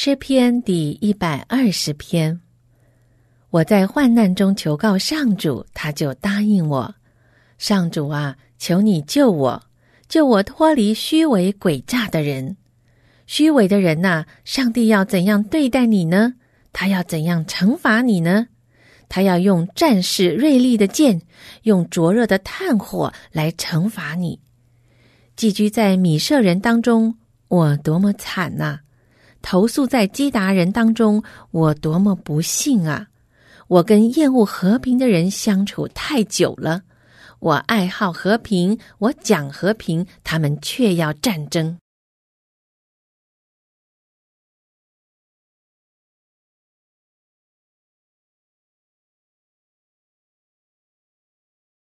诗篇第120篇。我在患难中求告上主，他就答应我。上主啊，求你救我，救我脱离虚伪诡诈的人。虚伪的人啊，上帝要怎样对待你呢？他要怎样惩罚你呢？他要用战士锐利的剑，用灼热的炭火来惩罚你。寄居在米舍人当中，我多么惨啊！投宿在基达人当中，我多么不幸啊！我跟厌恶和平的人相处太久了，我爱好和平，我讲和平，他们却要战争。